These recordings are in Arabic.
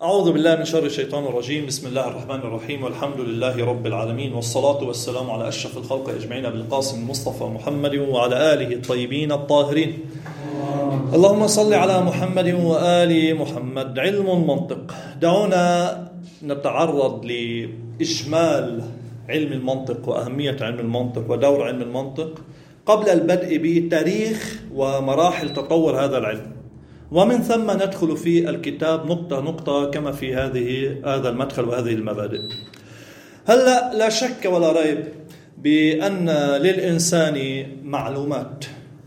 أعوذ بالله من شر الشيطان الرجيم. بسم الله الرحمن الرحيم، والحمد لله رب العالمين، والصلاة والسلام على أشرف الخلق أجمعين بالقاسم المصطفى محمد وعلى آله الطيبين الطاهرين. اللهم صل على محمد وآل محمد. علم المنطق. دعونا نتعرض لإجمال علم المنطق وأهمية علم المنطق ودور علم المنطق قبل البدء بتاريخ ومراحل تطور هذا العلم، ومن ثم ندخل في الكتاب نقطة نقطة كما في هذا المدخل وهذه المبادئ. هلأ لا شك ولا ريب بأن للإنسان معلومات،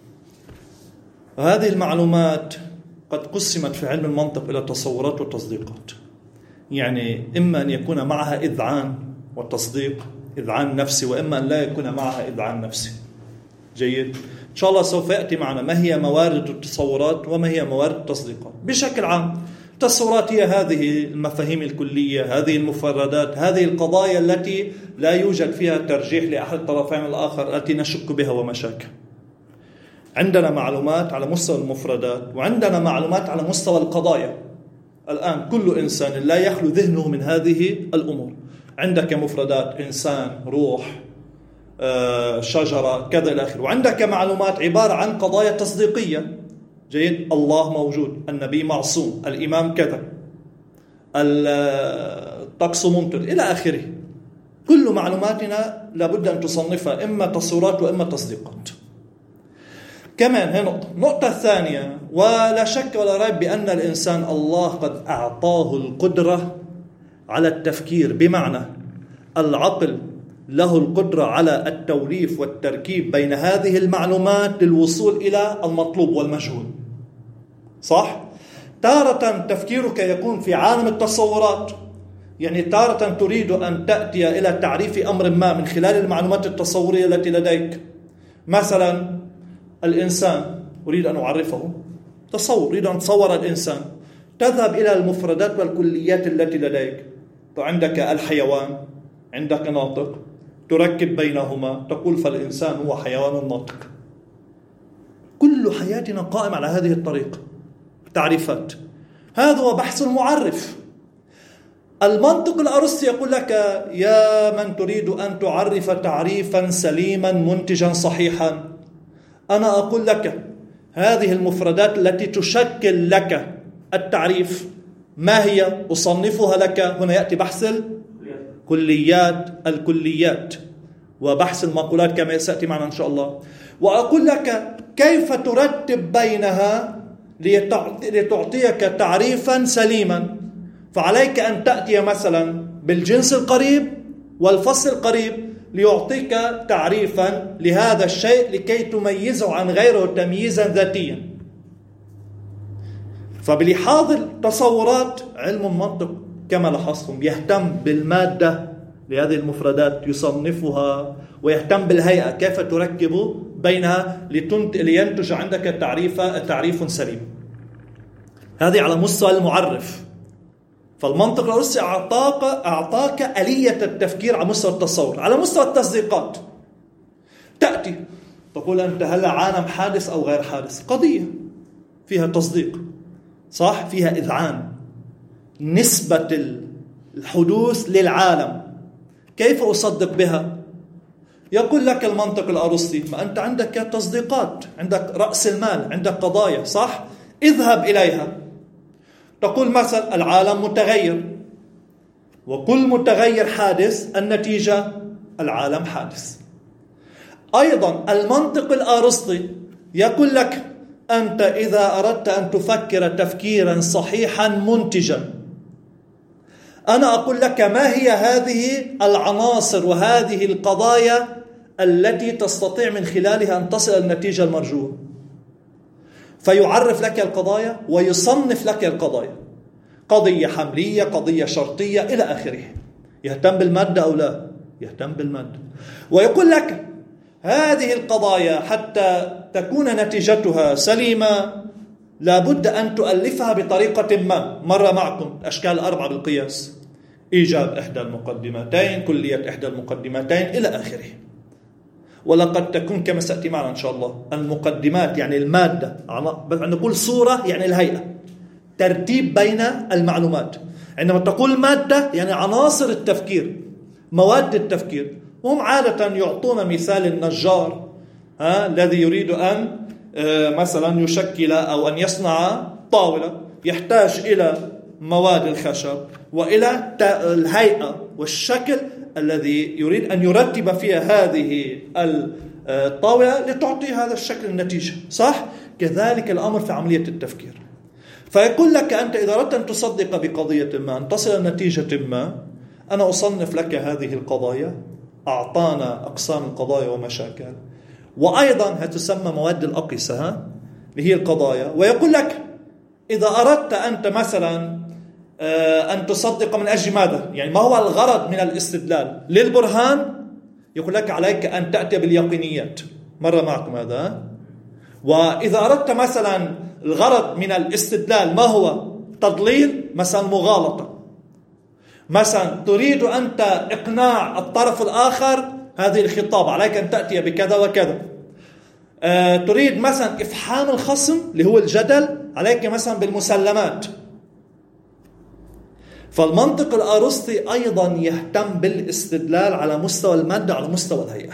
وهذه المعلومات قد قسمت في علم المنطق إلى تصورات وتصديقات. يعني إما أن يكون معها إذعان وتصديق، إذعان نفسي، وإما أن لا يكون معها إذعان نفسي. جيد؟ إن شاء الله سوف يأتي معنا ما هي موارد التصورات وما هي موارد التصديقات. بشكل عام التصورات هي هذه المفاهيم الكلية، هذه المفردات، هذه القضايا التي لا يوجد فيها ترجيح لأحد الطرفين الآخر التي نشك بها ومشاكل. عندنا معلومات على مستوى المفردات، وعندنا معلومات على مستوى القضايا. الآن كل إنسان لا يخلو ذهنه من هذه الأمور. عندك مفردات إنسان، روح، شجرة، كذا إلى آخره. وعندك معلومات عبارة عن قضايا تصديقية. جيد؟ الله موجود، النبي معصوم، الإمام كذا، الطقس ممطر، إلى آخره. كل معلوماتنا لابد أن تصنفها إما تصورات وإما تصديقات. كمان هي نقطة الثانية، ولا شك ولا ريب بأن الإنسان الله قد أعطاه القدرة على التفكير، بمعنى العقل له القدرة على التوليف والتركيب بين هذه المعلومات للوصول إلى المطلوب والمجهول. صح؟ تارة تفكيرك يكون في عالم التصورات، يعني تارة تريد أن تأتي إلى تعريف أمر ما من خلال المعلومات التصورية التي لديك. مثلا الإنسان أريد أن أعرفه، تصور، أريد أن تصور الإنسان. تذهب إلى المفردات والكليات التي لديك. عندك الحيوان، عندك ناطق، تركب بينهما تقول فالإنسان هو حيوان ناطق. كل حياتنا قائمة على هذه الطريقة، تعريفات. هذا هو بحث المعرف. المنطق الأرسطي يقول لك يا من تريد أن تعرف تعريفا سليما منتجا صحيحا، أنا أقول لك هذه المفردات التي تشكل لك التعريف ما هي، أصنفها لك. هنا يأتي بحث الكليات وبحث المقولات كما سيأتي معنا إن شاء الله. وأقول لك كيف ترتب بينها لتعطيك تعريفا سليما. فعليك أن تأتي مثلا بالجنس القريب والفصل القريب ليعطيك تعريفا لهذا الشيء لكي تميزه عن غيره تمييزا ذاتيا. فبلحاظ التصورات علم المنطق كما لاحظتم يهتم بالمادة لهذه المفردات، يصنفها، ويهتم بالهيئة كيف تركب بينها لينتج عندك تعريف سليم. هذه على مستوى المعرف. فالمنطق الأرسطي أعطاك آلية التفكير على مستوى التصور. على مستوى التصديقات تأتي تقول أنت هل عالم حادث أو غير حادث؟ قضية فيها تصديق، صح؟ فيها إذعان، نسبة الحدوث للعالم، كيف أصدق بها؟ يقول لك المنطق الأرسطي ما أنت عندك تصديقات، عندك رأس المال، عندك قضايا، صح؟ اذهب إليها. تقول مثلا العالم متغير، وكل متغير حادث، النتيجة العالم حادث. أيضا المنطق الأرسطي يقول لك أنت إذا أردت أن تفكر تفكيرا صحيحا منتجا، أنا أقول لك ما هي هذه العناصر وهذه القضايا التي تستطيع من خلالها أن تصل النتيجة المرجوة. فيعرف لك القضايا ويصنف لك القضايا، قضية حملية، قضية شرطية، إلى آخره. يهتم بالمادة أو لا؟ يهتم بالمادة. ويقول لك هذه القضايا حتى تكون نتيجتها سليمة لابد أن تؤلفها بطريقة ما. مر معكم أشكال 4 بالقياس: إيجاب إحدى المقدمتين، كلية إحدى المقدمتين، إلى آخره. ولقد تكون كما سأتي معنا إن شاء الله المقدمات يعني المادة، نقول صورة يعني الهيئة، ترتيب بين المعلومات. عندما تقول مادة يعني عناصر التفكير، مواد التفكير. هم عادة يعطون مثال النجار الذي يريد أن مثلا يشكل أو أن يصنع طاولة، يحتاج إلى مواد الخشب وإلى الهيئة والشكل الذي يريد أن يرتب فيها هذه الطاولة لتعطي هذا الشكل النتيجة، صح؟ كذلك الأمر في عملية التفكير. فيقول لك أنت إذا أردت أن تصدق بقضية ما، أن تصل لنتيجة ما، أنا أصنف لك هذه القضايا، أعطانا أقسام القضايا ومشاكل، وأيضا هتسمى مواد الأقيسة اللي هي القضايا. ويقول لك إذا أردت أنت مثلا أن تصدق من أجل ماذا؟ يعني ما هو الغرض من الاستدلال للبرهان؟ يقول لك عليك أن تأتي باليقينيات. مرة معكم هذا. وإذا أردت مثلا الغرض من الاستدلال ما هو؟ تضليل، مثلا مغالطة، مثلا تريد أنت إقناع الطرف الآخر، هذه الخطاب عليك أن تأتي بكذا وكذا. تريد مثلا إفحام الخصم اللي هو الجدل، عليك مثلا بالمسلمات. فالمنطق الأرسطي أيضا يهتم بالاستدلال على مستوى المادة، على مستوى الهيئة.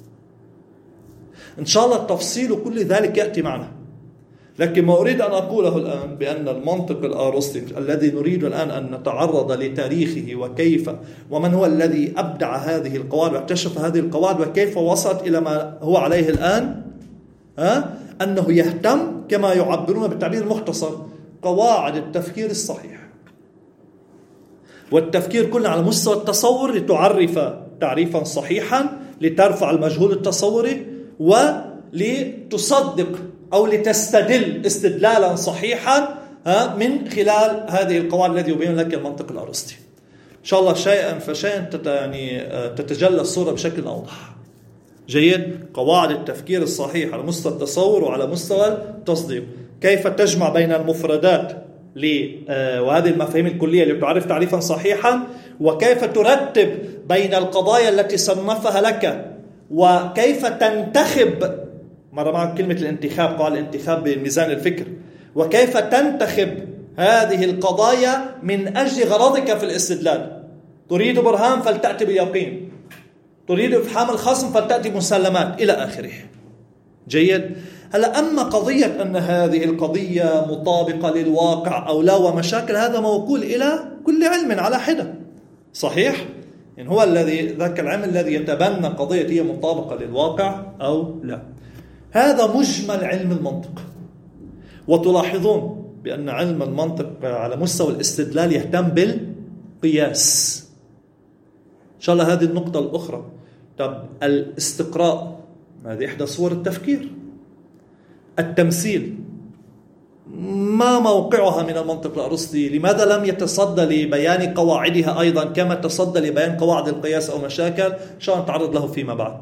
إن شاء الله التفصيل وكل ذلك يأتي معنا. لكن ما أريد أن أقوله الآن بأن المنطق الأرسطي الذي نريد الآن أن نتعرض لتاريخه وكيف ومن هو الذي أبدع هذه القواعد واكتشف هذه القواعد وكيف وصلت إلى ما هو عليه الآن، أنه يهتم كما يعبرون بالتعبير المختصر قواعد التفكير الصحيح. والتفكير كله على مستوى التصور لتعرف تعريفا صحيحا، لترفع المجهول التصوري، ولتصدق أو لتستدل استدلالا صحيحا من خلال هذه القواعد التي يبين لك المنطق الأرسطي. إن شاء الله شيئا فشيئا تتجلى الصورة بشكل أوضح. جيد. قواعد التفكير الصحيح على مستوى التصور وعلى مستوى التصديق، كيف تجمع بين المفردات وهذه المفاهيم الكلية اللي تعرف تعريفا صحيحا، وكيف ترتب بين القضايا التي صنفها لك، وكيف تنتخب، مرة معك كلمة الانتخاب، قال الانتخاب بميزان الفكر، وكيف تنتخب هذه القضايا من أجل غرضك في الاستدلال. تريد برهان فلتأتي باليقين، تريد إفحام الخصم فلتأتي مسلمات إلى آخره. جيد. هلا أما قضية أن هذه القضية مطابقة للواقع أو لا ومشاكل، هذا موكول إلى كل علم على حدة. صحيح؟ إن هو الذي ذاك العلم الذي يتبنى قضية هي مطابقة للواقع أو لا. هذا مجمل علم المنطق. وتلاحظون بأن علم المنطق على مستوى الاستدلال يهتم بالقياس. إن شاء الله هذه النقطة الأخرى. طب الاستقراء هذه إحدى صور التفكير. التمثيل ما موقعها من المنطق الأرسطي؟ لماذا لم يتصدى لبيان قواعدها أيضا كما تصدى لبيان قواعد القياس أو مشاكل؟ إن شاء الله نتعرض له فيما بعد.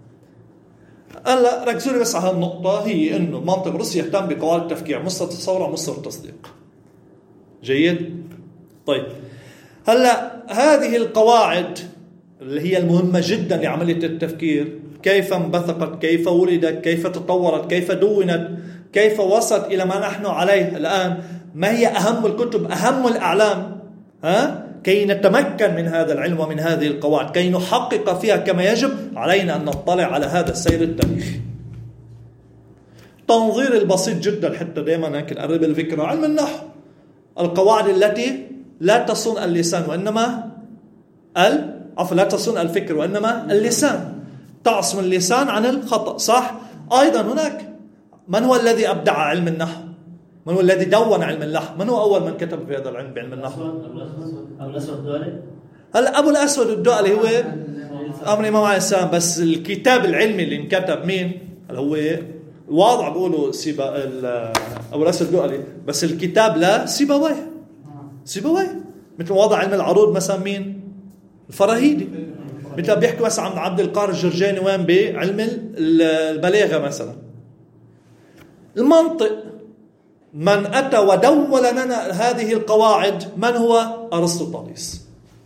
هلا ركزوا لي بس على النقطة، هي إنه المنطق الأرسطي يهتم بقواعد التفكير، مستوى التصور ومستوى التصديق. جيد. طيب هلا هذه القواعد اللي هي المهمة جدا لعملية التفكير، كيف انبثقت، كيف ولدت، كيف تطورت، كيف دونت، كيف وصلت إلى ما نحن عليه الآن، ما هي أهم الكتب، أهم الأعلام، كي نتمكن من هذا العلم ومن هذه القواعد، كي نحقق فيها كما يجب، علينا أن نطلع على هذا السير التاريخي. تنظير البسيط جدا حتى دائما نقرب الفكرة. علم النحو، القواعد التي لا تصون اللسان وإنما لا تصون الفكر وإنما اللسان، تعصم اللسان عن الخطأ. صح. أيضا هناك من هو الذي أبدع علم النحو؟ من هو الذي دون علم النحو؟ من هو أول من كتب في هذا العلم بعلم النحو؟ أبو الأسود الدؤلي. هلا أبو الأسود الدؤلي هو أمر الإمام عليه السلام، بس الكتاب العلمي اللي انكتب مين؟ هو الواضع بيقولوا أبو الأسود الدؤلي، بس الكتاب لا سيبويه. مثل واضع علم العروض مثلا مين؟ الفراهيدي. مثل بيحكوا بس عن عبد القاهر الجرجاني وين بعلم البلاغة مثلا. المنطق من أتى ودون لنا هذه القواعد من هو؟ أرسطوطاليس.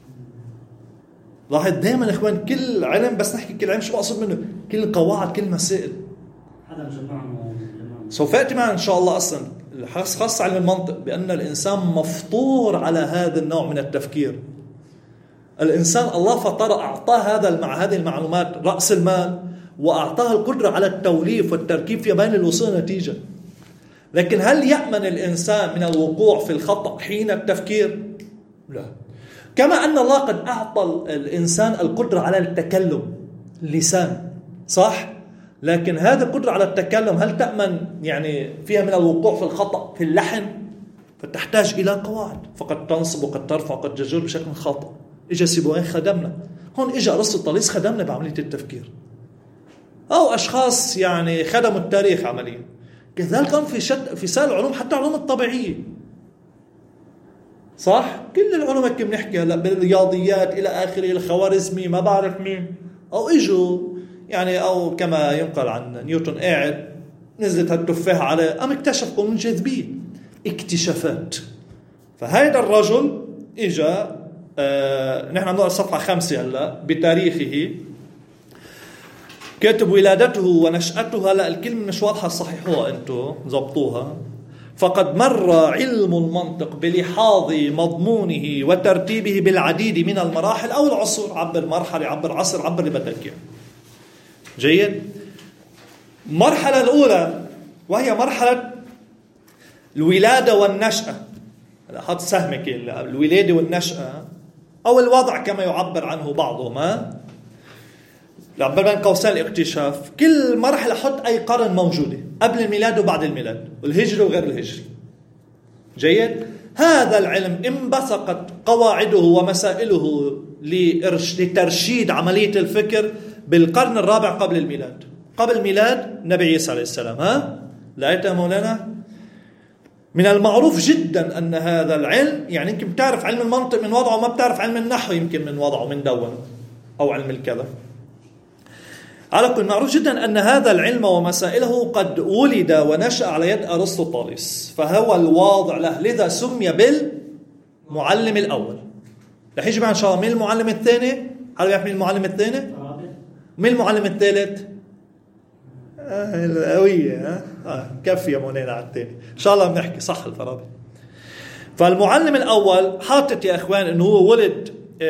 لاحظ دائما إخوان كل علم، بس نحكي كل علم شو أقصد منه؟ كل القواعد، كل مسائل. سوف يأتي معنا إن شاء الله أصلا خاصة علم المنطق بأن الإنسان مفطور على هذا النوع من التفكير. الإنسان الله فطر أعطاه هذه المعلومات رأس المال، وأعطاه القدرة على التوليف والتركيب في بين الوصول نتيجة. لكن هل يأمن الإنسان من الوقوع في الخطأ حين التفكير؟ لا. كما أن الله قد أعطى الإنسان القدرة على التكلم، اللسان، صح؟ لكن هذه القدرة على التكلم هل تأمن يعني فيها من الوقوع في الخطأ في اللحن؟ فتحتاج إلى قواعد، فقد تنصب وقد ترفع وقد تجر بشكل خاطئ. إجا سيبويه خدمنا، هون إجا أرسطوطاليس خدمنا بعملية التفكير، أو أشخاص يعني خدموا التاريخ عمليا. كذلك كان في سائر العلوم، حتى العلوم الطبيعية، صح؟ كل العلوم كم نحكي هلا بالرياضيات إلى آخره، الخوارزمي ما بعرف مين، أو إجوا يعني، أو كما ينقل عن نيوتن قاعد نزلت هالتفاحة عليه قام اكتشف قانون الجاذبية، اكتشافات. فهذا الرجل إجا نحن نقرأ صفحة 5 هلا بتاريخه، كاتب ولادته ونشأته. هلا الكلمة مش واضحة، صحيحوها أنتوا ضبطوها. فقد مر علم المنطق بلحاظ مضمونه وترتيبه بالعديد من المراحل أو العصور، عبر مرحلة عبر عصر عبر اللي بدك إياه. جيد. المرحلة الأولى وهي مرحلة الولادة والنشأة. حط سهمك الولادة والنشأة أو الوضع كما يعبر عنه بعضهما، يعبر بين قوسين الاكتشاف. كل مرحلة حط أي قرن موجودة، قبل الميلاد وبعد الميلاد، والهجري وغير الهجري. جيد. هذا العلم انبثقت قواعده ومسائله لترشيد عملية الفكر بالقرن الرابع قبل الميلاد. قبل ميلاد النبي عيسى عليه السلام. لقيت يا مولانا؟ من المعروف جدا أن هذا العلم، يعني يمكن بتعرف علم المنطق من وضعه، ما بتعرف علم النحو يمكن من وضعه من دونه، أو علم الكذا. على كل معروف جدا أن هذا العلم ومسائله قد ولد ونشأ على يد أرسطوطاليس، فهو الواضع له، لذا سمي بالمعلم الأول. رح يجي معنا إن شاء الله. مين المعلم الثاني؟ هل يعرف مين المعلم الثاني؟ مين المعلم الثالث؟ القوية. كفي يا مولانا على الثاني إن شاء الله بنحكي صح الفارابي. فالمعلم الأول حاطط يا إخوان إنه هو ولد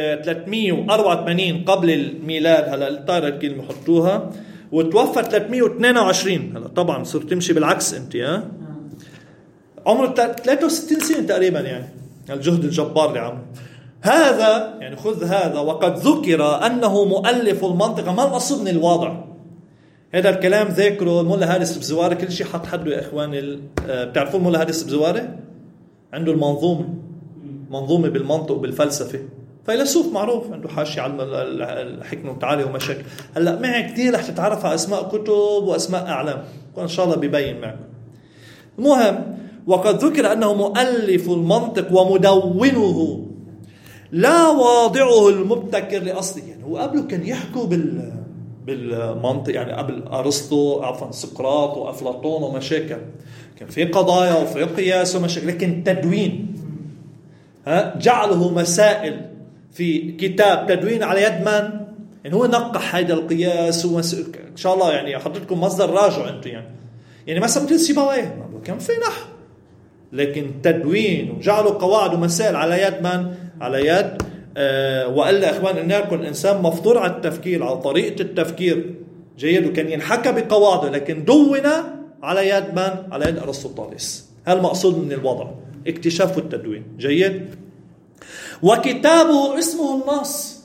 384 قبل الميلاد. هلا الطائرة الكلمة حطوها. وتوفى 322. هلا طبعا صرت تمشي بالعكس انت. عمره 63 سنة تقريبا، يعني الجهد الجبار اللي عمله هذا. يعني خذ هذا. وقد ذكر أنه مؤلف المنطق. ما المقصود من الواضع؟ هذا الكلام ذكره الملا هادي السبزواري. كل شيء حط حده يا إخواني. بتعرفون الملا هادي السبزواري؟ عنده منظومة بالمنطق وبالفلسفة، فيلسوف معروف، عنده حاشية على الحكمة والتعالي ومشاكل. هلا معي كثير رح تتعرف على أسماء كتب وأسماء أعلام، وإن شاء الله بيبين معكم. المهم، وقد ذكر أنه مؤلف المنطق ومدونه، لا واضعه المبتكر لأصله. يعني هو قبله كان يحكوا بالمنطق، يعني قبل أرسطو سقراط وأفلاطون ومشاكل، كان في قضايا وفي قياس ومشاكل. لكن تدوين جعله مسائل في كتاب تدوين على يد من؟ يعني هو نقح هذا القياس إن شاء الله يعني أحطلكم مصدر راجع أنتم. يعني مثلا مثل سيبويه كان في نحو، لكن تدوين وجعلوا قواعد ومسائل على يد من؟ على يد وقال إخوان إن يكون إنسان مفطور على التفكير، على طريقة التفكير. جيد. وكان ينحكى بقواعده، لكن دون على يد من؟ على يد أرسطوطاليس. هذا المقصود من الوضع، اكتشاف التدوين. جيد. وكتابه اسمه النص،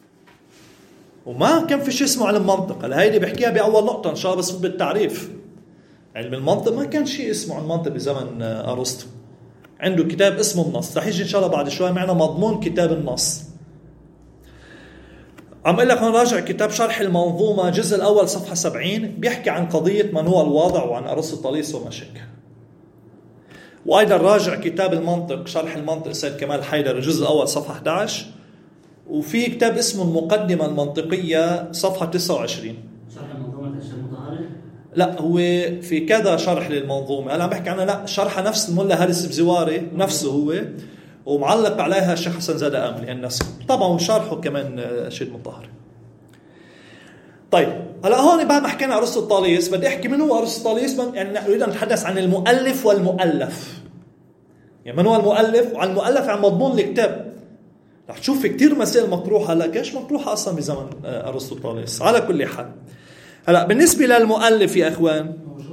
وما كان في شيء اسمه علم منطق. هيدي بحكيها بأول نقطة إن شاء الله، بس بالتعريف. علم المنطق ما كان شيء اسمه علم منطق بزمن أرسطو. عنده كتاب اسمه النص، رح يجي إن شاء الله بعد شوي معنا مضمون كتاب النص. عم أقول لك نراجع كتاب شرح المنظومة الجزء الأول صفحة 70، بيحكي عن قضية من هو الواضع وعن أرسطوطاليس ومشاكل. وأيضا راجع كتاب المنطق شرح المنطق سيد كمال حيدر الجزء الأول صفحة 11. وفي كتاب اسمه المقدمة المنطقية صفحة 29. شرح المنظومة الشيخ مطهر؟ لا، هو في كذا شرح للمنظومة. أنا بحكي عنها، لا شرح نفس الملا هادي السبزواري نفسه هو، ومعلق عليها الشيخ حسن زادة أملي النسخ طبعا، وشرحه كمان شيخ مطهر. طيب هلا هون بعد ما حكينا عن ارسطاطاليس بدي احكي من هو ارسطاطاليس. يعني نريد ان نتحدث عن المؤلف والمؤلف. يعني من هو المؤلف؟ وعن المؤلف عن مضمون الكتاب. رح تشوف في كتير مسائل مطروحه. هلا كيش مطروحه اصلا بزمن ارسطاطاليس. على كل حال هلا بالنسبه للمؤلف يا اخوان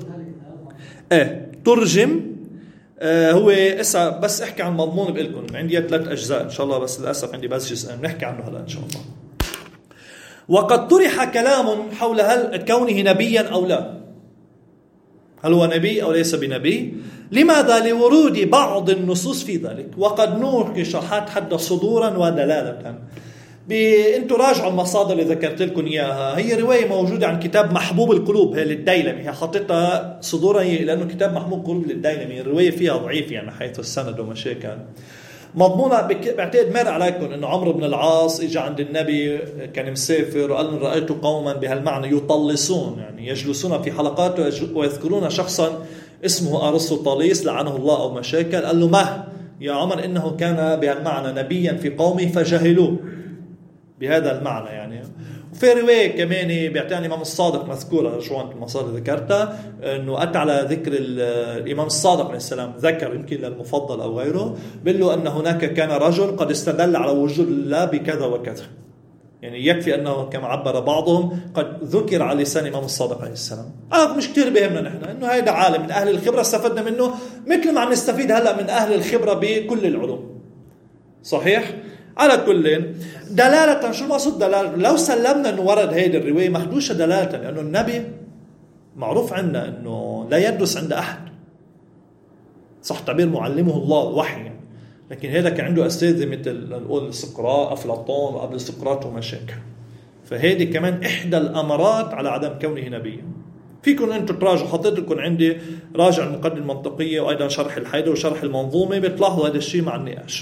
ترجم. هو اسا بس احكي عن مضمون بقلكم. عندي 3 اجزاء ان شاء الله، بس للاسف عندي بس جزئين بنحكي عنه هلا ان شاء الله. وقد طرح كلام حول هل كونه نبيا او لا، هل هو نبي او ليس بنبي. لماذا؟ لورود بعض النصوص في ذلك. وقد نوقش حتى صدورا ودلاله. انتوا راجعوا المصادر اللي ذكرت لكم اياها. هي روايه موجوده عن كتاب محبوب القلوب هي للديلمي. هي حطيتها صدورا لانه كتاب محبوب القلوب للديلمي. الروايه فيها ضعيف يعني حيث السند ومشاكل. مضمونة بعتقد مر عليكم انه عمرو بن العاص اجى عند النبي كان مسافر وقال له رأيت قوما بهالمعنى يطلسون، يعني يجلسون في حلقات ويذكرون شخصا اسمه ارسطاطاليس لعنه الله او مشاكل. قال له ما يا عمر انه كان بهالمعنى نبيا في قومه فجهلوه بهذا المعنى يعني. وفي رواية كمان بيعطيها الإمام الصادق مذكورة شو عن المصادر ذكرتها إنه أتى على ذكر الإمام الصادق عليه السلام. ذكر يمكن للمفضل أو غيره بيقول له أن هناك كان رجل قد استدل على وجود الله بكذا وكذا. يعني يكفي أنه كما عبر بعضهم قد ذكر على لسان الإمام الصادق عليه السلام. مش كتير بهمنا نحن إنه هذا عالم من أهل الخبرة استفدنا منه مثل ما عم نستفيد هلأ من أهل الخبرة بكل العلوم. صحيح؟ على كل دلالة. شو المقصود دلالة؟ لو سلمنا أنه ورد هيدي الرواية مخدوشة دلالة، لأنه النبي معروف عنا أنه لا يدرس عند أحد. صح تعبير معلمه الله الوحي يعني. لكن هذا كان عنده أستاذ مثل نقول سقراط أفلاطون وقبل سقراط ومشاكل. فهذه كمان إحدى الأمارات على عدم كونه نبيا. فيكم أنتم تراجعوا. حطيت لكم عندي راجع المقدمة المنطقية وأيضا شرح الحيدر وشرح المنظومة بتلاحظوا هذا الشيء مع النقاش.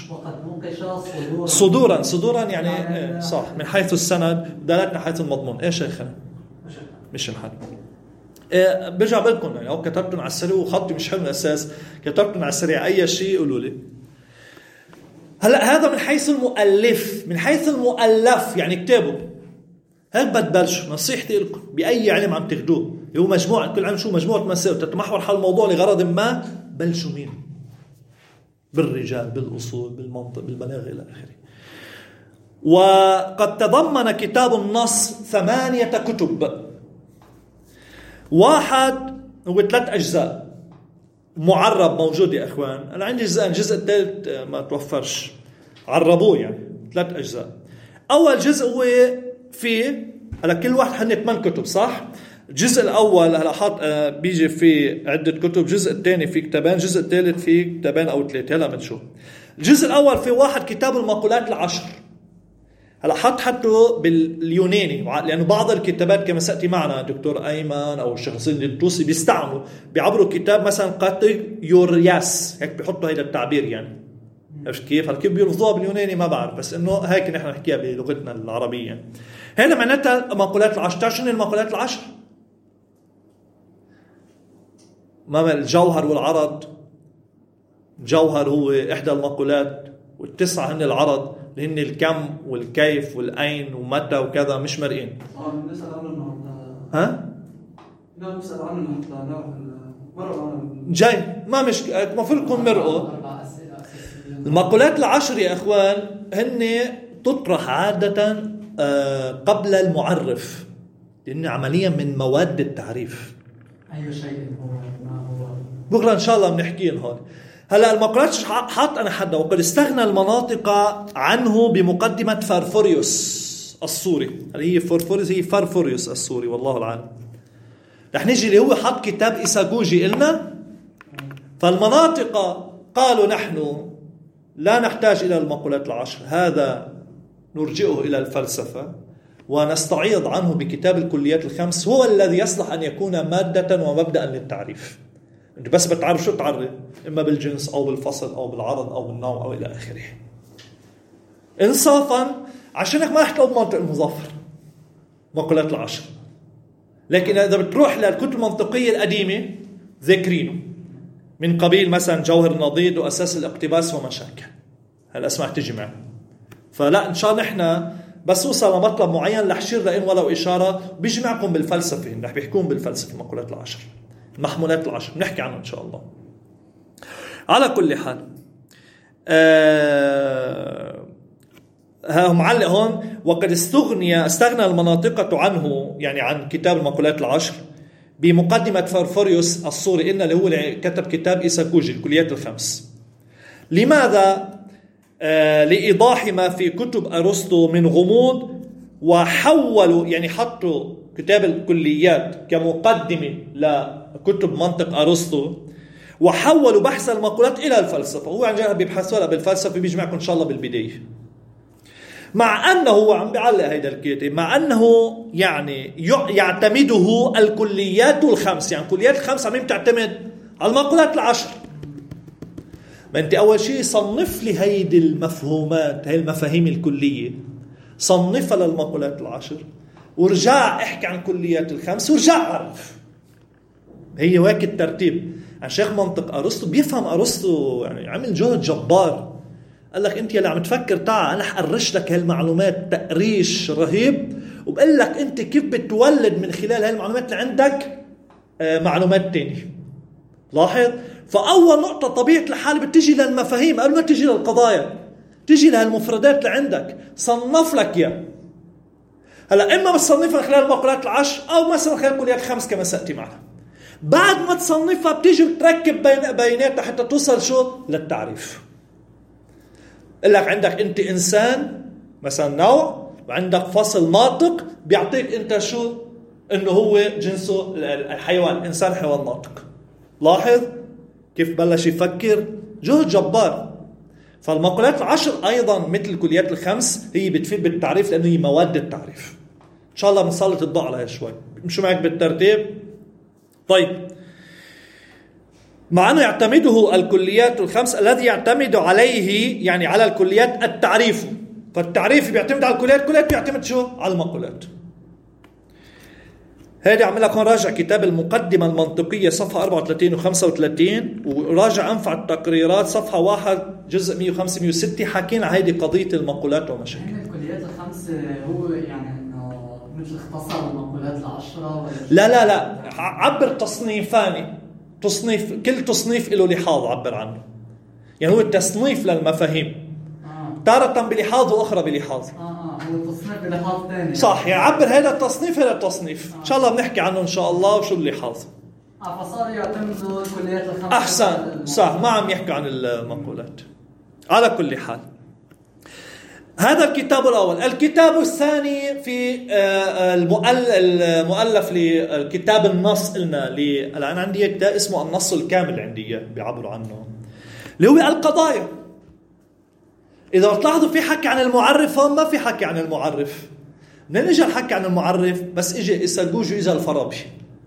صدورا يعني صح من حيث السند دلالتنا حيث المضمون. إيش يا أخي؟ مش الحال. برجع بلكم يعني أو كتبتم على السريع وخطي مش حلو الأساس كتبتم على السريع أي شيء قولوا لي. هلا هذا من حيث المؤلف. من حيث المؤلف يعني كتابه هيك بتبلشوا. نصيحتي لكم بأي علم عم تاخذوه هو مجموعة كل علم شو مجموعة مسائل تتمحور حول الموضوع لغرض ما. بلشوا مين؟ بالرجال بالأصول بالمنطق بالبلاغة إلى آخره. وقد تضمن كتاب النص 8 كتب. واحد هو 3 أجزاء معرب موجود يا أخوان. أنا عندي جزء. الجزء الثالث ما توفرش عربوه يعني 3 أجزاء. أول جزء هو فيه هلا كل واحد حني 8 كتب صح. الجزء الأول هلا حاط بيجي فيه عدة كتب. الجزء الثاني فيه كتابين. الجزء الثالث فيه كتابين أو 3. هلا بنشوف. الجزء الأول فيه 1 كتاب المقولات ال10. هلا حطه باليوناني لأنه بعض الكتابات كما سأتي معنا دكتور أيمن أو الشيخ حسين الطوسي بيستعملوا بيعبروا كتاب مثلا قاتيورياس هيك بيحطوا هذا التعبير يعني. عرفت كيف؟ هل كيف بيلفظوها باليوناني ما بعرف بس إنه هيك نحن نحكيها بلغتنا العربية. هنا معناتها مقولات ال10. تعرف شنو المقولات ال10؟ ما الجوهر والعرض. الجوهر هو إحدى المقولات وال9 هن العرض اللي هن الكم والكيف والأين ومتى وكذا مش مرئين. نسأل عنه ها؟ لا نسأل عنه جاي ما مش المفروض يكون مرئوا. المقولات ال10 يا أخوان هن تطرح عادة قبل المعرف لأن عمليا من مواد التعريف. أي شيء هو ما هو بكرة إن شاء الله بنحكيهم هون. هلا المقولات حاط أنا حدا وقد استغنى المناطق عنه بمقدمة فارفوريوس السوري. هي فارفوريوس هي فارفوريوس السوري والله العالم. رح نيجي اللي هو حط كتاب إيساغوجي إلنا. فالمناطق قالوا نحن لا نحتاج إلى المقولات ال10. هذا نرجئه إلى الفلسفة ونستعيض عنه بكتاب الكليات ال5 هو الذي يصلح أن يكون مادة ومبدأ للتعريف. أنت بس بتعرف شو تعرف إما بالجنس أو بالفصل أو بالعرض أو بالنوع أو إلى آخره. إنصافا عشانك ما رح تلاقوا بمنطق المظفر مقولات ال10. لكن إذا بتروح للكتب المنطقية القديمة ذاكرينه من قبيل مثلا جوهر النضيد وأساس الاقتباس ومشاكل. هالأسماء تجي معنا. فلا إن شاء الله نحن بس وصل لمطلب معين رح يشير لإن ولو إشارة. بيجي معكم بالفلسفة، رح بيحكون بالفلسفة المقولات العشر، المحمولات العشر، بنحكي عنه إن شاء الله. على كل حال معلق هون: وقد استغنى المناطقة عنه، يعني عن كتاب المقولات العشر، بمقدمة فرفوريوس الصوري، إن اللي هو كتب كتاب إيساكوجي الكليات الخمس. لماذا؟ لإيضاح ما في كتب أرسطو من غموض، وحولوا يعني حطوا كتاب الكليات كمقدمة لكتب منطق أرسطو، وحولوا بحث المقولات إلى الفلسفة. هو عن جانب بيبحثوا بالفلسفة، بيجي معكم إن شاء الله بالبداية. مع أنه هو عم بيعلق هيدا الكتاب، مع أنه يعني يعتمده الكليات الخمس، يعني الكليات الخمس عم تعتمد على المقولات العشر. ما أنت أول شيء صنف لي هيدي المفهومات، هاي المفاهيم الكلية، صنفها للمقولات العشر، ورجع احكي عن كليات الخمس، ورجع عرف. هي واك الترتيب. الشيخ منطق أرسطو بيفهم أرسطو، يعني عمل جهد جبار. قال لك أنت اللي عم تفكر تعال أنا حقرش لك هالمعلومات تقريش رهيب، وبقول لك أنت كيف بتولد من خلال هالمعلومات اللي عندك معلومات تانية. لاحظ، فأول نقطة طبيعة الحال بتجي للمفاهيم قبل ما تجي للقضايا، تجي لهالمفردات اللي عندك، صنف لك إياه. هلا إما بتصنفها خلال المقولات العشر، أو مثلا خلال الكليات الخمس كما سأتي معنا. بعد ما تصنفها بتيجي بتركب بياناتها حتى توصل شو للتعريف. قل لك عندك أنت إنسان مثلا نوع، وعندك فصل ناطق، بيعطيك أنت شو إنه هو جنسه الحيوان، إنسان حيوان ناطق. لاحظ كيف بلش يفكر، جهد جبار. فالمقولات العشر أيضا مثل الكليات الخمس هي بتفيد بالتعريف، لأنه هي مواد التعريف. إن شاء الله بنسلط الضوء عليها شوي، مشو معك بالترتيب. طيب، مع أنه يعتمده الكليات الخمس، الذي يعتمد عليه يعني على الكليات التعريف، فالتعريف بيعتمد على الكليات، الكليات بيعتمد شو على المقولات. هذا عمل لكم راجع كتاب المقدمة المنطقية صفحة 34 و 35، وراجع أنفع التقريرات صفحة 1 جزء 105-106، حكينا على هذه قضية المقولات ومشاكل. الكليات الخمس هو يعني انه مثل اختصار المقولات العشرة لا عبر تصنيفاني، تصنيف، كل تصنيف له لحاظ عبر عنه. يعني هو التصنيف للمفاهيم تارة بلحاظ وأخرى بلحاظ. هو تصنيف بلحاظ ثاني. صح، يعبر هذا التصنيف هذا التصنيف. إن شاء الله بنحكي عنه إن شاء الله وشو اللحاظ. فصار يعتمدوا الكليات الخمس. أحسن، صح، ما عم يحكي عن المقولات. على كل حال هذا الكتاب الأول. الكتاب الثاني في المؤلف للكتاب النص، قلنا الآن عندي ده اسمه النص الكامل، عندي بيعبروا عنه، اللي هو القضايا. إذا تلاحظوا في حكي عن المعرف، هون ما في حكي عن المعرف. منين اجى الحكي عن المعرف؟ بس اجى إيساكوجي واجى الفارابي.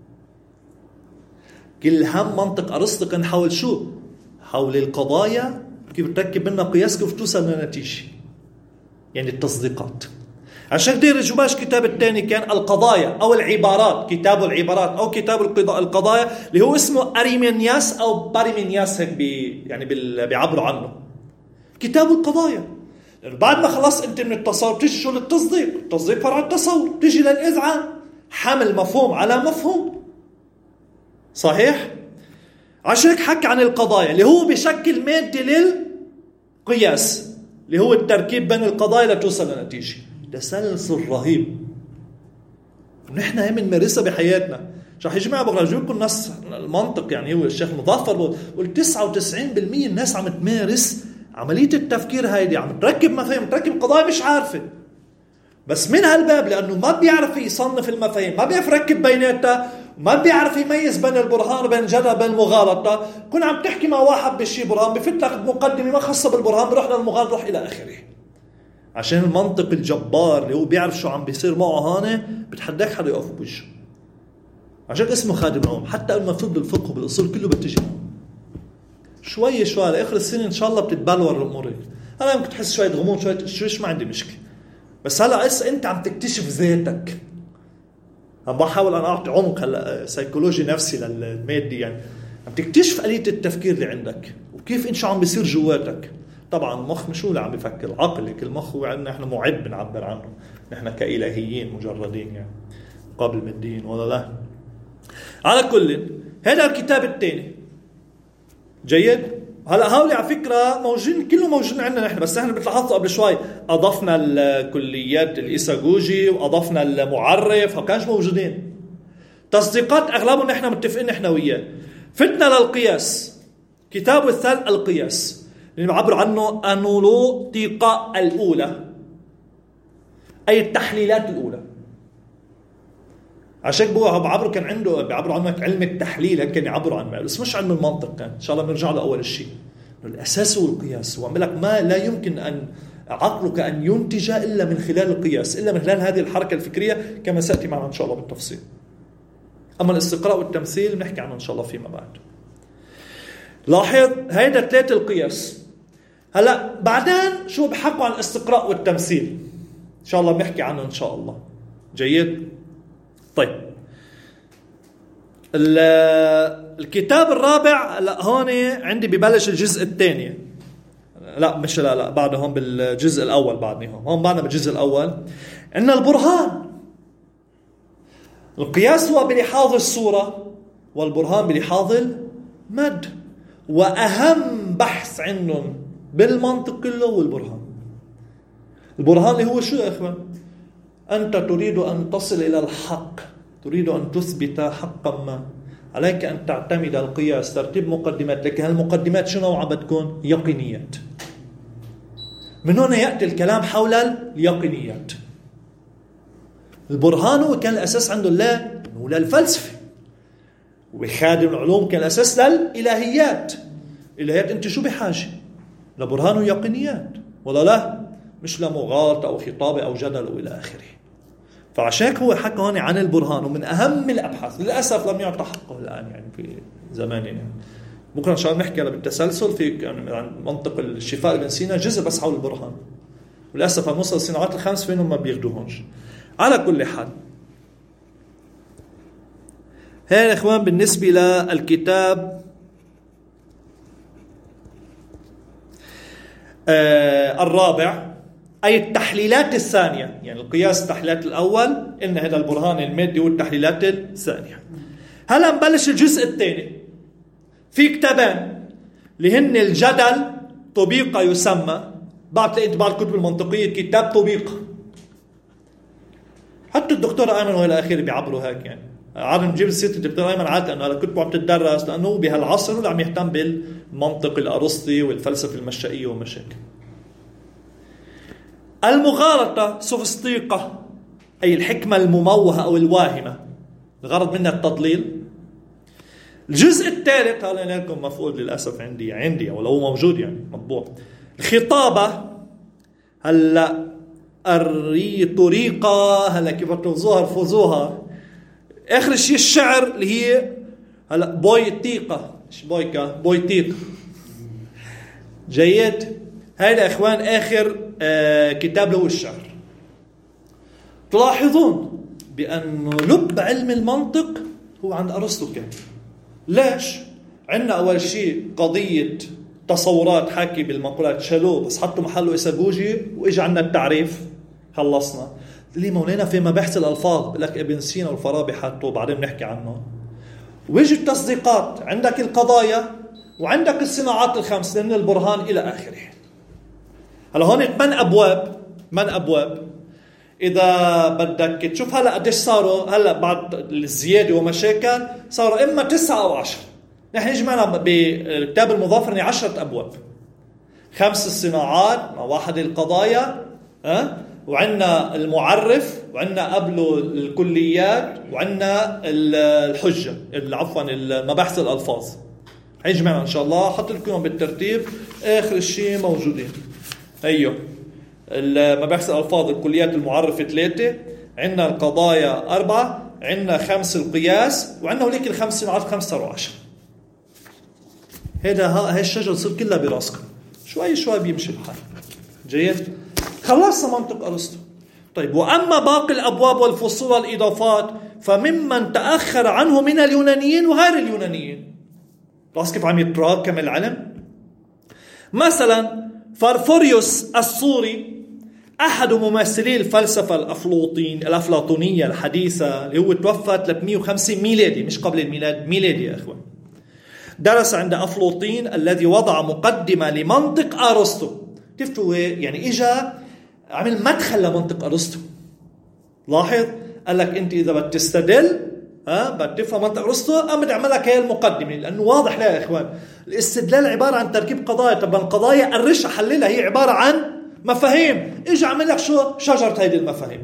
كل هم منطق أرسطو كان حول شو؟ حول القضايا، كيف تركب منها قياس، كيف توصل لنتيجة، يعني التصديقات. عشان كده رجباش كتاب الثاني كان القضايا أو العبارات، كتاب العبارات أو كتاب القضايا، اللي هو اسمه أريمينياس أو باريمينياس، هيك يعني بيعبروا عنه كتاب القضايا. بعد ما خلص انت من التصور تيجي شو للتصديق. التصديق فرع التصور، تيجي للإذعان، حمل مفهوم على مفهوم. صحيح؟ عشان هيك حكي عن القضايا اللي هو بشكل مادي للقياس، اللي هو التركيب بين القضايا لتوصل لنتيجة. تسلسل رهيب، ونحن هم نمارسها بحياتنا. رح يجمع بقى اجيب لكم نص المنطق، يعني هو الشيخ مظفر بقول 99% الناس عم تمارس عملية التفكير هيدي، عم تركب مفاهيم، تركب قضايا مش عارفة، بس من هالباب لأنه ما بيعرف يصنف المفاهيم، ما بيعرف يركب بيناتها، ما بيعرف يميز بين البرهان وبين الجدل بين المغالطة. كنا عم تحكي مع واحد بشي برهان، بفت لك مقدمة ما خاصة بالبرهان، بروح للمغالطة، بروح إلى آخره. عشان المنطق الجبار اللي هو بيعرف شو عم بيصير معه هون، بتحداك حدا يقف بوجهه. عشان اسمه خادم العلوم، حتى المفروض بالفقه وبالأصول كله بتجي شوي شوي لآخر السنة إن شاء الله بتتبلور الأمور. هلا يمكن تحس شوية غموض، شوية شويش، ما عندي مشكلة، بس هلا أنت عم تكتشف ذاتك. عم بحاول أنا أعطي عمق هلا سيكولوجي نفسي للمادي، يعني عم تكتشف آلية التفكير اللي عندك، وكيف إن شو عم بيصير جواتك، طبعا المخ مش هو اللي عم بيفكر، العقل. هيك المخ هو عندنا احنا معد بنعبر عنه، نحن كإلهيين مجردين يعني قابل من الدين ولا لا. على كل هذا الكتاب الثاني جيد. هلا هؤلاء على فكره موجودين، كله موجودين عندنا نحن، بس احنا بتلاحظوا قبل شوي اضفنا الكليات الإيساغوجي واضفنا المعرف، ما كانش موجودين. تصديقات اغلبهم نحن متفقين نحن وياه. فتنا للقياس، كتاب الثالث القياس اللي بعبر عنه أنولوتيقا الأولى، أي التحليلات الأولى. عشان بعبروا كان عنده بعبروا عنه علم التحليل، كان يعبروا عنه بس مش علم المنطق. كان إن شاء الله بنرجع لأول الشيء، الأساس هو القياس. وعم لك ما لا يمكن أن عقلك أن ينتج إلا من خلال القياس، إلا من خلال هذه الحركة الفكرية كما سأتي معنا إن شاء الله بالتفصيل. أما الاستقراء والتمثيل بنحكي عنه إن شاء الله فيما بعد. لاحظ هيدا 3 القياس. هلا بعدين شو بحكوا عن الاستقراء والتمثيل ان شاء الله بنحكي عنه ان شاء الله. جيد. طيب الكتاب الرابع هلا هون عندي ببلش الجزء الثاني. لا مش لا بعد هون بالجزء الاول، بعدني هون بعدنا بالجزء الاول. عندنا البرهان. القياس هو بلحاظ الصورة والبرهان بلحاظ المد، وأهم بحث عندهم بالمنطق كله والبرهان. البرهان اللي هو شو يا أخوان؟ أنت تريد أن تصل إلى الحق، تريد أن تثبت حقا ما، عليك أن تعتمد القياس، ترتيب مقدمات. لكن هالمقدمات شنو نوعها بتكون؟ يقينيات. من هنا يأتي الكلام حول اليقينيات. البرهان هو كان الأساس عنده الله ولا الفلسفة، وخادم العلوم كان الأساس للإلهيات. الإلهيات أنت شو بحاجة؟ لبرهان ويقينيات ولا لا؟ مش لمغالطة أو خطابة أو جدل وإلى آخره. فعشان هو حكى هون عن البرهان، ومن أهم الأبحاث للأسف لم يعطى حقه الآن يعني في زماننا. بكرة إن شاء الله نحكي بالتسلسل في يعني عن منطق الشفاء ابن سينا، جزء بس حول البرهان. وللأسف الموصل الصناعات الخمس فينهم ما بياخدوهنش. على كل حال هاي يا إخوان بالنسبة للكتاب الرابع، أي التحليلات الثانية. يعني القياس التحليلات الأول، إن هذا البرهان المادي والتحليلات الثانية. هلا نبلش الجزء الثاني. في كتابين اللي هن الجدل طبيقة يسمى، بعد لقيت بعض الكتب المنطقية كتاب طبيقة، حتى الدكتور أيمن وإلى آخره بيعبروا هيك. يعني عادة نجيب سيرة الدكتور أيمن عادة أنه الكتب عم تدرس لأنه بهالعصر اللي عم يهتم بالمنطق الأرسطي والفلسفة المشائية ومشاكل. المغالطة سوفسطيقة، أي الحكمة المموهة أو الواهمة، الغرض منها التضليل. الجزء الثالث هذا لكم مفقود للأسف عندي أو لو موجود يعني مطبوع. الخطابة هلا الريتوريقة، هلا كيف تلفظوها رفضوها. آخر شيء الشعر اللي هي هلا بويتيقة، مش بويكا، بويتيق. جيد. هذا إخوان آخر كتاب له الشعر. تلاحظون بأن لب علم المنطق هو عند أرسطو. كان ليش؟ عندنا أول شيء قضية تصورات حكي بالمقولات شالوه بس حطوا محله إيساغوجي، وإجا عندنا التعريف خلصنا. اللي مولانا في مباحث الألفاظ بقول لك ابن سينا والفارابي حطوه، بعدين بنحكي عنه. ويجي التصديقات، عندك القضايا وعندك الصناعات الخمس من البرهان إلى آخره. هلا هون 8 أبواب، 8 أبواب. إذا بدك تشوف هلا قديش صاروا، هلا بعد الزيادة ومشاكل صاروا إما 9 أو 10. نحن جمعنا بكتاب المظفر 10 أبواب، 5 الصناعات، 1 القضايا، وعندنا المعرف، وعندنا قبله الكليات، وعندنا الحجة، عفوا المباحث الألفاظ. هيجمعنا إن شاء الله، حط لكم بالترتيب آخر الشيء موجودين. أيوه المباحث الألفاظ، الكليات، المعرف 3، عندنا القضايا 4، عندنا 5 القياس، وعندنا هوليك الخمس صناعات 5 أو 10. هاي الشجرة تصير كلها براسكم، شوي شوي بيمشي الحال. جيد. خلصنا منطق أرسطو. طيب وأما باقي الأبواب والفصول والإضافات فممن تأخر عنه من اليونانيين وغير اليونانيين. بس كيف عم يتراكم العلم. مثلا فرفوريوس الصوري أحد ممثلي الفلسفة الأفلاطونية الحديثة، اللي هو توفى 350 ميلادي، مش قبل الميلاد، ميلادي يا أخوان. درس عند أفلاطين الذي وضع مقدمة لمنطق أرسطو. تفتوا يعني إجا عمل مدخل لمنطق أرسطو. لاحظ، قال لك أنت إذا بتستدل بتفهم منطق أرسطو، أمد عمل لك هي المقدمة، لأنه واضح لا يا إخوان، الاستدلال عبارة عن تركيب قضايا. طب القضايا قرشها حللها، هي عبارة عن مفاهيم. إجا عمل لك شو شجرة هذه المفاهيم.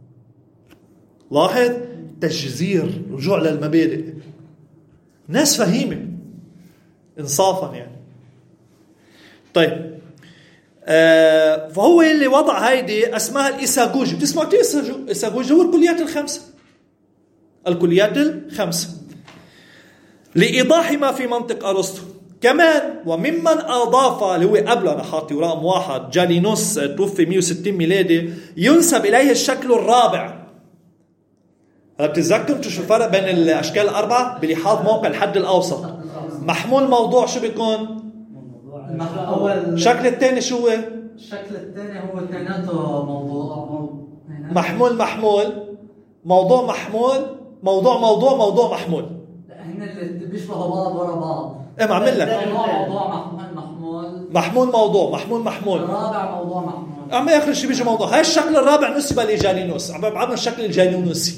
لاحظ، تجزير، رجوع للمبادئ، ناس فهيمة إنصافا يعني. طيب فهو اللي وضع هيدي اسمها الإيساغوجي. بتسمعوا كيف إيساغوجي؟ هو الكليات الخمسة، الكليات الخمسة لإيضاح ما في منطق أرسطو. كمان وممن أضاف اللي هو قبله، أنا حاطي رقم 1، جالينوس توفي 160 ميلادي، ينسب إليه الشكل الرابع. بتتذكروا شو الفرق بين الأشكال الأربعة بلحاظ موقع الحد الأوسط؟ محمول موضوع شو بيكون؟ الشكل الثاني شو هو؟ الشكل الثاني هو اثنيناته موضوع محمول موضوع محمول موضوع محمول. لا، هن اللي بيشبهوا بعض ورا بعض. ايه معمل لك موضوع محمول محمول الرابع موضوع محمول. عم اخر شيء بيجي موضوع. هاي الشكل الرابع نسب لجالينوس، عم بعمل الشكل الجالينوسي.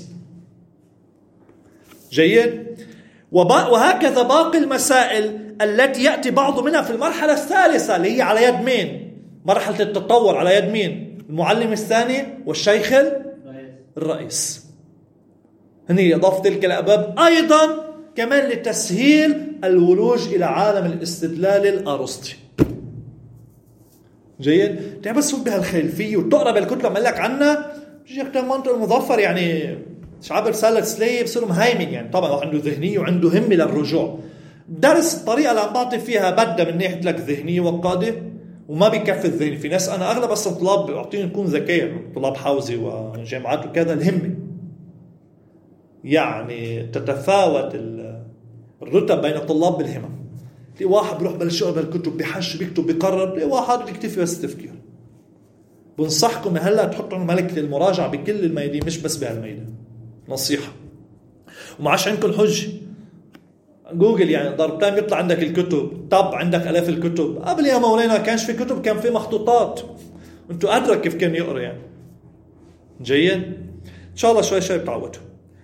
جيد. وهكذا باقي المسائل التي يأتي بعض منها في المرحلة الثالثة، اللي هي على يد مين؟ مرحلة التطور على يد مين؟ المعلم الثاني والشيخ الرئيس. هني إضافة تلك الأبواب أيضا كمان لتسهيل الولوج إلى عالم الاستدلال الأرسطي. جيد. بس بهالخلفية وتقرأ بالكتب لما لك عنها بيجي كتاب منطق المظفر، يعني شعب رسالة سليب بصيروا مهيمن، يعني طبعا عنده ذهنية وعنده همة للرجوع. درس الطريقة اللي عم بعطي فيها بدأ من ناحية لك ذهنية وقادة، وما بيكفي الذهن. في ناس أنا أغلب أصلا طلاب بيعطيني نكون ذكية، طلاب حوزي وجامعات وكذا، الهمة يعني تتفاوت الرتب بين الطلاب بالهمم. في واحد بيروح بلش يقرا بالكتب، بيحش، بيكتب، بيقرر. في واحد بيكتفي بس تفكير. بنصحكم هلا تحطوا ملكة المراجعة بكل الميادين، مش بس بهالميدان، نصيحة. ومعاش عندكم حجة، جوجل يعني ضربتين يطلع عندك الكتب. طب عندك آلاف الكتب. قبل يا مولانا كانش في كتب، كان في مخطوطات. انتوا أدرك كيف كان يقرأ يعني. جيد. إن شاء الله شوي شوي بتعودوا.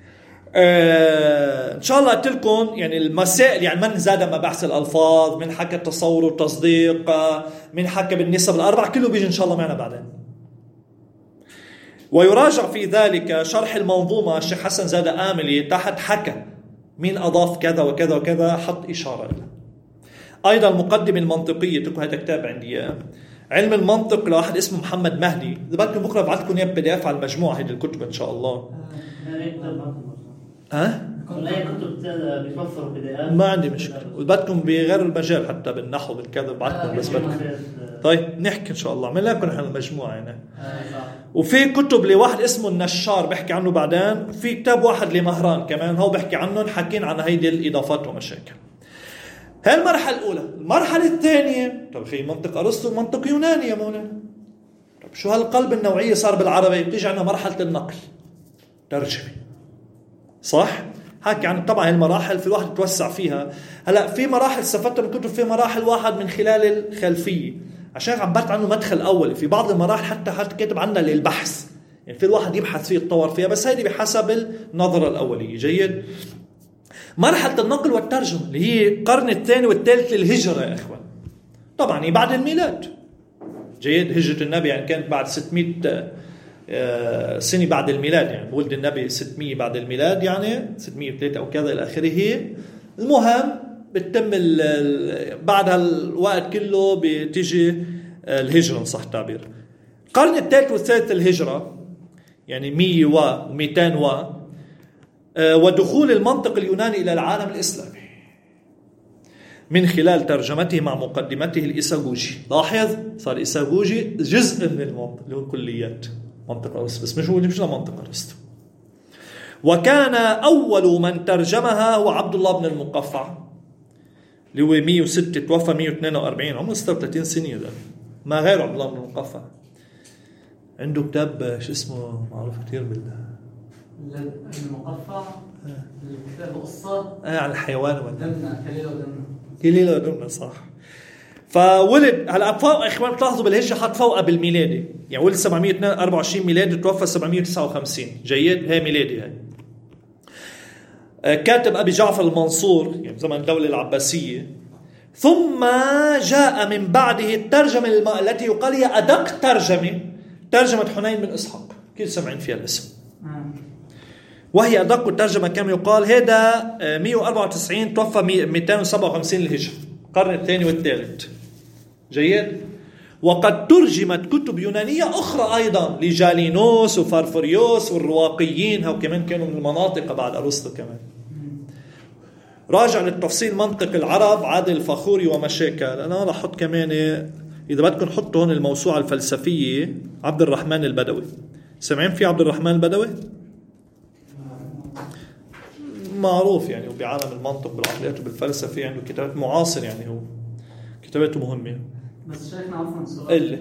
إن شاء الله قلت لكم يعني المسائل، يعني من زاد ما بحث الألفاظ، من حكى التصور والتصديق، من حكى بالنسب الأربع، كله بيجي إن شاء الله معنا بعدين. ويراجع في ذلك شرح المنظومة الشيخ حسن زاد آملي، تحت حكى مين أضاف كذا وكذا وكذا، حط إشارة له. أيضا المقدمة المنطقية، تكون هذا كتاب عندي علم المنطق لواحد اسمه محمد مهدي. إذا بدكم بكرة بعتكم يا PDF على المجموعة هذه الكتب إن شاء الله. ما عندي مشكلة، وبدكم بغير المجال حتى بالنحو بالكذا بعتكم بس بدكم. طيب نحكي إن شاء الله، عمل لكم نحن المجموعة يعني. وفي كتب لواحد اسمه النشار بحكي عنه بعدين، وفي كتاب واحد لمهران كمان هو بحكي عنه، حكين عن هيدي الإضافات ومشاكل. هاي المرحلة الأولى. المرحلة الثانية، طب في منطق أرسطو منطق يوناني يا مولانا. طب شو هالقلب النوعية صار بالعربي؟ بتيجي عنا مرحلة النقل، ترجمة، صح؟ حكي عن طبعا المراحل في الواحد يتوسع فيها. هلا في مراحل استفدت من كتب، في مراحل واحد من خلال الخلفية، عشان عبرت عنه مدخل أولي. في بعض المراحل حتى كتب عنها للبحث، يعني في الواحد يبحث فيه يتطور فيها، بس هذه بحسب النظرة الأولية. جيد. مرحلة النقل والترجمة اللي هي القرن الثاني والثالث للهجرة يا إخوان، طبعا بعد الميلاد. جيد. هجرة النبي يعني كانت بعد 600 سنة بعد الميلاد، يعني ولد النبي 600 بعد الميلاد، يعني 603 أو كذا إلى آخره. المهم بتتم بعد هالوقت كله بتيجي الهجرة إن صح التعبير. القرن الثالث والثالث الهجرة، يعني 100 و200 ودخول المنطق اليوناني إلى العالم الإسلامي من خلال ترجمته مع مقدمته الإيساغوجي. لاحظ صار إيساغوجي جزء من المنطق اللي هو الكليات منطق أرسطو، بس مش منطق أرسطو. وكان أول من ترجمها هو عبد الله بن المقفع، اللي هو 106 توفى 142، عمره 36 سنة ده. ما غير عبد الله بن المقفع. عنده كتاب شو اسمه معروف كتير المقفع، الكتاب قصة عن الحيوان ودمنا كليلة ودمنا صح. فولد هلا فوق اخوان تلاحظوا بالهجرة حط فوقها بالميلادي، يعني ولد 724 ميلادي توفى 759. جيد، هي ميلادي هاي. كاتب أبي جعفر المنصور يعني زمن الدولة العباسية. ثم جاء من بعده الترجمة التي يقال هي أدق ترجمة حنين بن إسحاق، كيف سمعين فيها الاسم، وهي أدق الترجمة كما يقال. هذا 194 توفى 257 للهجرة، القرن الثاني والثالث. جيد. وقد ترجمت كتب يونانية أخرى أيضا لجالينوس وفارفوريوس والرواقيين، هو كمان كانوا من المناطق بعد أرسطو كمان. راجع للتفصيل منطق العرب عادل الفخوري ومشاكل. أنا أحط كمان إذا بدكم حطوا هون الموسوعة الفلسفية عبد الرحمن البدوي. سمعين في عبد الرحمن البدوي؟ معروف يعني وبعالم المنطق بالعقليات وبالفلسفة، عنده كتابات معاصر يعني، هو كتاباته مهمة. بس شيخنا عفوا سؤال. اللي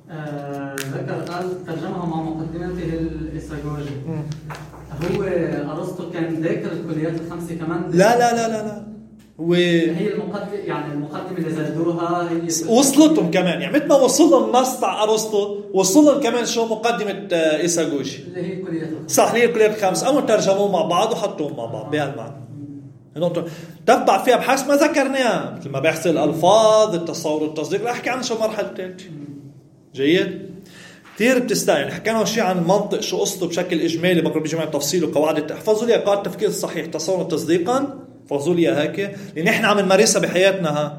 ذكر قال ترجمها مع مقدمته الإساغوجي. هو أرسطو كان ذاكر الكليات الخمسة كمان؟ لا هي المقدمة، يعني المقدمة اللي زادوها هي وصلتهم كمان، يعني مثل ما وصلهم النص تاع أرسطو وصلهم كمان شو مقدمة إيساغوجي اللي هي الكليات صح، هي الكليات الخمس. أو ترجموهم مع بعض وحطوهم مع بعض بهالمعنى. النقطة تبع فيها بحث ما ذكرناها، مثل ما بحث الألفاظ، التصور والتصديق. رح أحكي عن شو مرحلة الثالثة. جيد. كثير بتستاهل يعني. حكينا شيء عن المنطق شو قصته بشكل إجمالي، بقرب بجمع التفصيل وقواعد. احفظوا لي قواعد التفكير الصحيح، تصور وتصديقا، احفظوا لي هيك لأن إحنا عم نمارسها بحياتنا.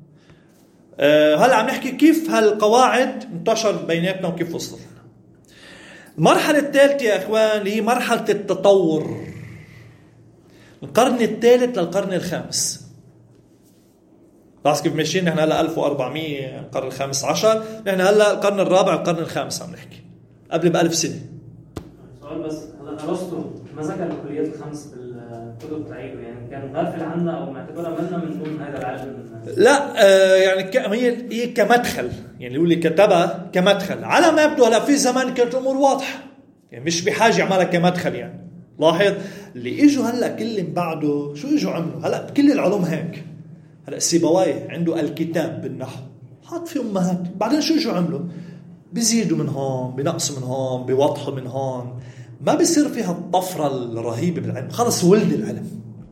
هلا عم نحكي كيف هالقواعد انتشرت بيناتنا وكيف وصلت. المرحلة الثالثة يا إخوان هي مرحلة التطور، القرن الثالث للقرن الخامس. لاحظ كيف ماشيين نحن هلا 1400 القرن الخامس عشر، نحن هلا القرن الرابع القرن الخامس عم نحكي، قبل ب1000 سنة. سؤال بس، هذا أرسطو ما ذكر الكليات الخمس بالكتب تاعيته، يعني كان غافل عنها او معتبرها منا من ضمن هذا العلم؟ لا هي كمدخل، يعني اللي كتبها كمدخل على ما يبدو. هلا في زمان كانت الامور واضحه، يعني مش بحاجه يعملها كمدخل. يعني لاحظ اللي اجوا هلا كل بعده شو اجوا عملوا هلا كل العلوم هيك. هلا سيبويه عنده الكتاب بالنحو حاط فيه امهات، بعدين شو اجوا عملوا؟ بيزيدوا من هون، بنقصوا من هون، بيوضحوا من هون. ما بيصير فيها الطفره الرهيبه بالعلم. خلص ولد العلم،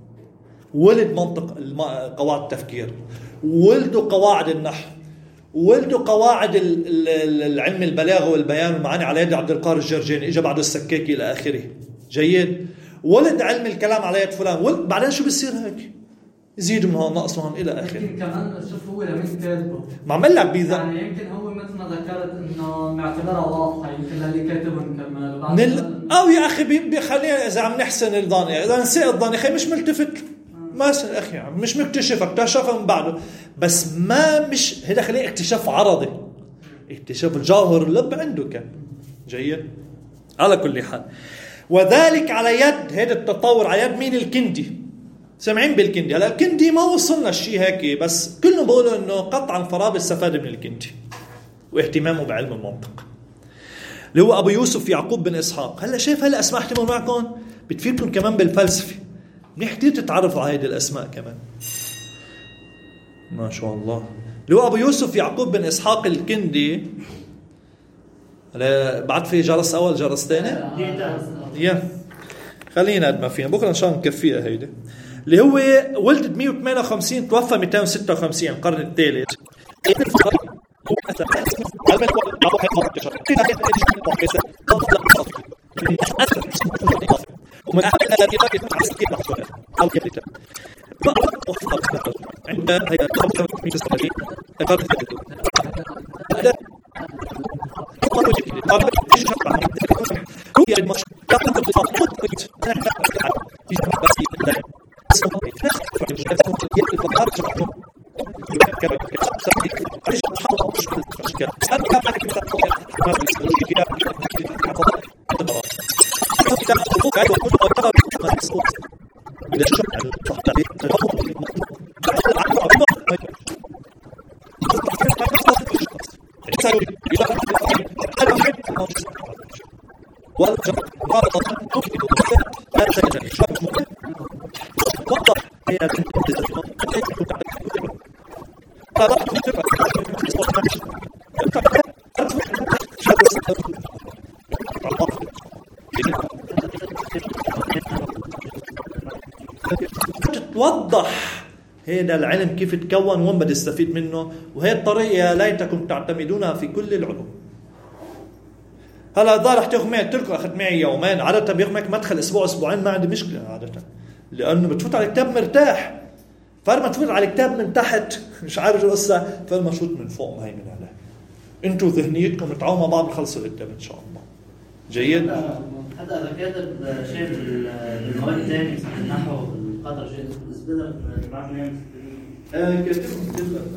ولد منطق قواعد التفكير، ولدوا قواعد النحو، ولدوا قواعد العلم البلاغه والبيان والمعاني على يد عبد القاهر الجرجاني، اجى بعده السكاكي الى اخره. جيد. ولد علم الكلام على يد فلان، بعدين شو بيصير هيك؟ يزيد من هون نقص من هون الى اخره. يمكن كمان شوف هو لمين كاتبه، ما عمل لك يعني يمكن هو مثل ما ذكرت انه معتبرها واضحه، يمكن اللي كاتبهم كمان او يا اخي بخلينا اذا عم نحسن الظن، يعني اذا نسيت الظن اخي مش ملتفت ما اخي يعني مش مكتشف، اكتشفها من بعده. بس ما مش هذا خليه اكتشاف عرضي، اكتشاف الجوهر اللب عنده كان. جيد. على كل حال، وذلك على يد هذا التطور على يد مين؟ الكندي. سمعين بالكندي؟ هلا الكندي ما وصلنا الشيء هيك، بس كلهم بيقولوا انه قطعا فارابي استفاد من الكندي واهتمامه بعلم المنطق، اللي هو ابو يوسف يعقوب بن اسحاق. هلا شايف هلا اسماء احتمال معكم بتفيدكم كمان بالفلسفه، نحتاج تتعرفوا على هذه الاسماء كمان. ما شاء الله. اللي هو ابو يوسف يعقوب بن اسحاق الكندي. هلا بعد في جرس اول جرس ثاني يا خلينا قد ما فينا، بكره ان شاء الله نكفيها هيدا. اللي هو ولد 158 توفى 256 القرن الثالث. ومن أحد الذي عند هي في السنة القرن توضح هذا العلم كيف تكون وين بدي استفيد منه. وهي الطريقة ليتكم تعتمدونها في كل العلوم. هلا إذا رح تاخذ معي تركوا أخذت معي يومين، عادة بياخذ معك مدخل أسبوع أسبوعين، ما عندي مشكلة عادة، لأنه بتفوت على كتاب مرتاح. فلما تفوت على كتاب من تحت مش عارف شو قصة، فلما تفوت من فوق مهيمن عليه. انتوا ذهنيتكم تعاونوا مع بعض بخلصوا الكتاب إن شاء الله. جيد. حتى إذا كاتب شيء بالمواد الثانية مثل النحو القدر شيء استدرك معهم كاتبهم